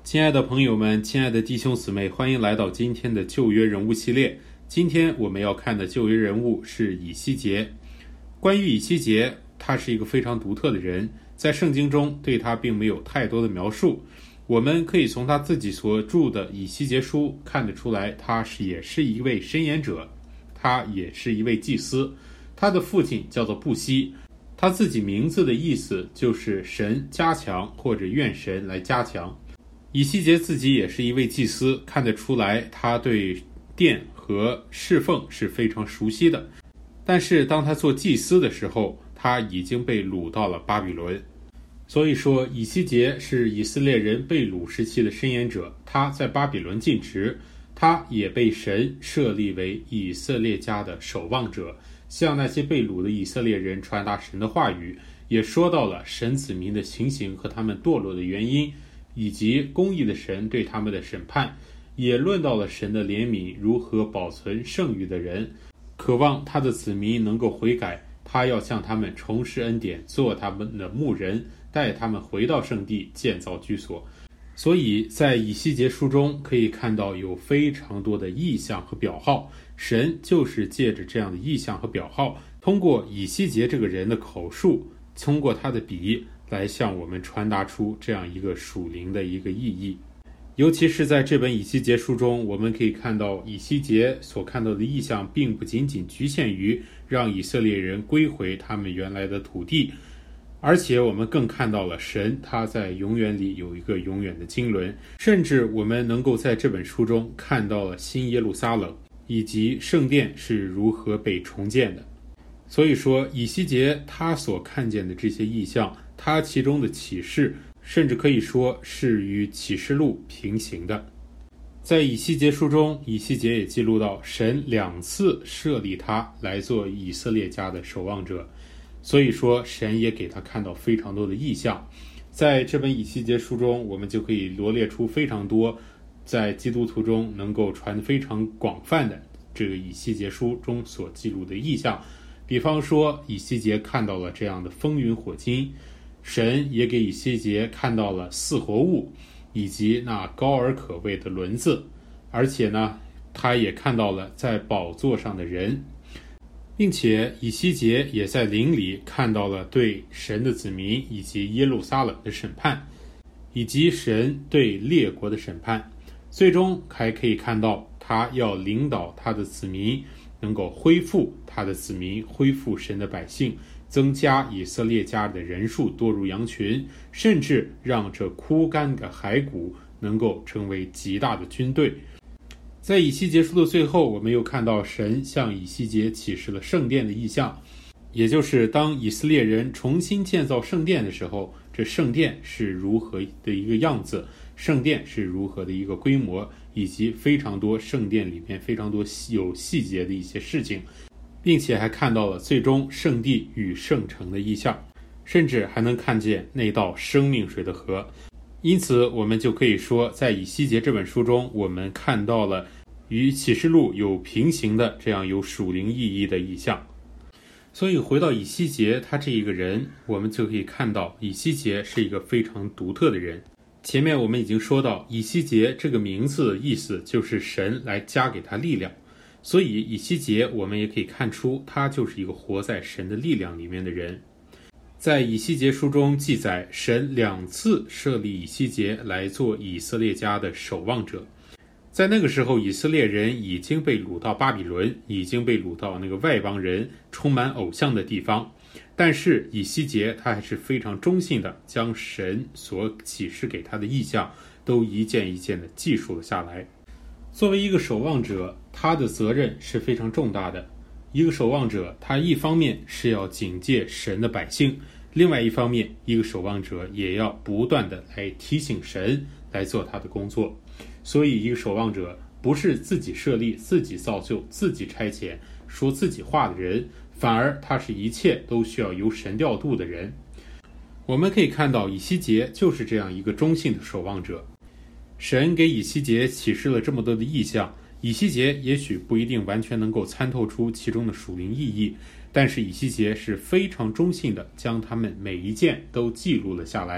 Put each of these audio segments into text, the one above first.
亲爱的朋友们，亲爱的弟兄姊妹，欢迎来到今天的旧约人物系列。今天我们要看的旧约人物是以西结。关于以西结，他是一个非常独特的人，在圣经中对他并没有太多的描述。我们可以从他自己所著的以西结书看得出来，他也是一位申言者，他也是一位祭司。他的父亲叫做布西，他自己名字的意思就是神加强，或者愿神来加强。以西结自己也是一位祭司，看得出来他对殿和侍奉是非常熟悉的。但是当他做祭司的时候，他已经被掳到了巴比伦。所以说以西结是以色列人被掳时期的申言者，他在巴比伦尽职，他也被神设立为以色列家的守望者，向那些被掳的以色列人传达神的话语，也说到了神子民的情形和他们堕落的原因，以及公义的神对他们的审判，也论到了神的怜悯如何保存剩余的人，渴望他的子民能够悔改，他要向他们重施恩典，做他们的牧人，带他们回到圣地，建造居所。所以在以西结书中可以看到有非常多的意象和表号，神就是借着这样的意象和表号，通过以西结这个人的口述，通过他的笔来向我们传达出这样一个属灵的一个意义。尤其是在这本以西结书中，我们可以看到以西结所看到的意象并不仅仅局限于让以色列人归回他们原来的土地，而且我们更看到了神他在永远里有一个永远的经纶，甚至我们能够在这本书中看到了新耶路撒冷以及圣殿是如何被重建的。所以说以西结他所看见的这些意象，他其中的启示甚至可以说是与启示录平行的。在以西结书中，以西结也记录到神2次设立他来做以色列家的守望者，所以说神也给他看到非常多的意象。在这本以西结书中，我们就可以罗列出非常多在基督徒中能够传非常广泛的这个以西结书中所记录的意象。比方说以西结看到了这样的风云火金，神也给以西结看到了四活物以及那高而可畏的轮子，而且呢他也看到了在宝座上的人，并且以西结也在灵里看到了对神的子民以及耶路撒冷的审判，以及神对列国的审判。最终还可以看到他要领导他的子民能够恢复他的子民，恢复神的百姓，增加以色列家的人数多如羊群，甚至让这枯干的骸骨能够成为极大的军队。在以西结书的最后，我们又看到神向以西结启示了圣殿的意象，也就是当以色列人重新建造圣殿的时候，这圣殿是如何的一个样子，圣殿是如何的一个规模，以及非常多圣殿里面非常多有细节的一些事情，并且还看到了最终圣地与圣城的意象，甚至还能看见那道生命水的河。因此我们就可以说，在以西结这本书中，我们看到了与启示录有平行的这样有属灵意义的意象。所以回到以西结他这一个人，我们就可以看到以西结是一个非常独特的人。前面我们已经说到，以西结这个名字的意思就是神来加给他力量，所以以西结我们也可以看出他就是一个活在神的力量里面的人。在以西结书中记载，神2次设立以西结来做以色列家的守望者。在那个时候，以色列人已经被掳到巴比伦，已经被掳到那个外邦人充满偶像的地方，但是以西结他还是非常忠信的，将神所启示给他的意象都一件一件的记述了下来。作为一个守望者，他的责任是非常重大的。一个守望者，他一方面是要警戒神的百姓，另外一方面，一个守望者也要不断的来提醒神来做他的工作。所以一个守望者不是自己设立、自己造就、自己差遣、说自己话的人，反而他是一切都需要由神调度的人。我们可以看到以西结就是这样一个忠信的守望者。神给以西结启示了这么多的意象，以西结也许不一定完全能够参透出其中的属灵意义，但是以西结是非常忠信的将他们每一件都记录了下来，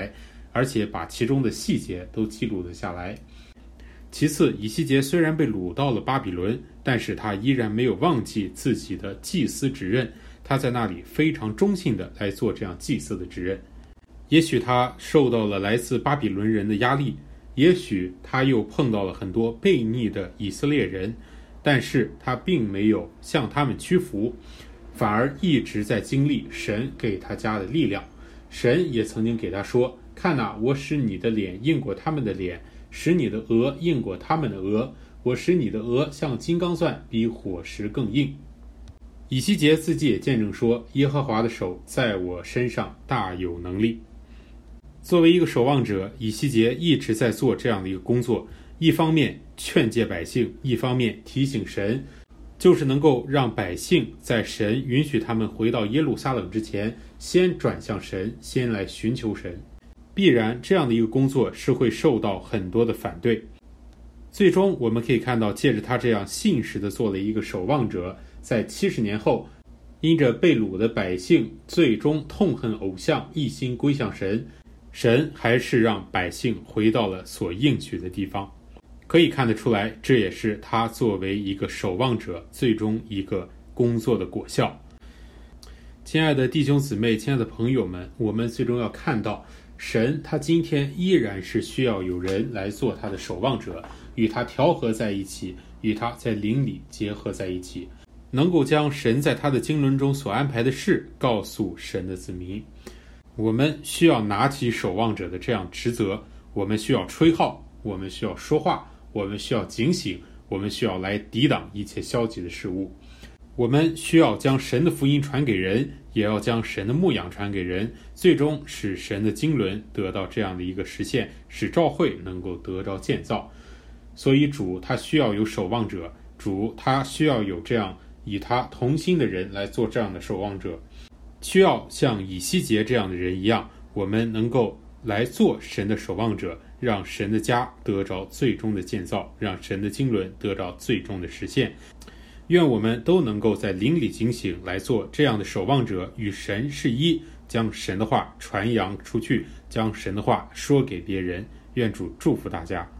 而且把其中的细节都记录了下来。其次，以西结虽然被掳到了巴比伦，但是他依然没有忘记自己的祭司职任，他在那里非常忠信的来做这样祭司的职任。也许他受到了来自巴比伦人的压力，也许他又碰到了很多悖逆的以色列人，但是他并没有向他们屈服，反而一直在经历神给他加的力量。神也曾经给他说，看哪，我使你的脸硬过他们的脸，使你的额硬过他们的额，我使你的额像金刚钻，比火石更硬。以西结自己也见证说，耶和华的手在我身上大有能力。作为一个守望者，以西结一直在做这样的一个工作，一方面劝诫百姓，一方面提醒神，就是能够让百姓在神允许他们回到耶路撒冷之前，先转向神，先来寻求神。必然这样的一个工作是会受到很多的反对。最终我们可以看到，借着他这样信实的做了一个守望者，在70年后，因着被掳的百姓最终痛恨偶像，一心归向神，神还是让百姓回到了所应许的地方。可以看得出来，这也是他作为一个守望者最终一个工作的果效。亲爱的弟兄姊妹，亲爱的朋友们，我们最终要看到，神他今天依然是需要有人来做他的守望者，与他调和在一起，与他在灵里结合在一起，能够将神在他的经纶中所安排的事告诉神的子民。我们需要拿起守望者的这样职责，我们需要吹号，我们需要说话，我们需要警醒，我们需要来抵挡一切消极的事物。我们需要将神的福音传给人，也要将神的牧养传给人，最终使神的经纶得到这样的一个实现，使教会能够得着建造。所以主他需要有守望者，主他需要有这样与他同心的人来做这样的守望者，需要像以西结这样的人一样，我们能够来做神的守望者，让神的家得着最终的建造，让神的经纶得着最终的实现。愿我们都能够在灵里警醒，来做这样的守望者，与神是一，将神的话传扬出去，将神的话说给别人。愿主祝福大家。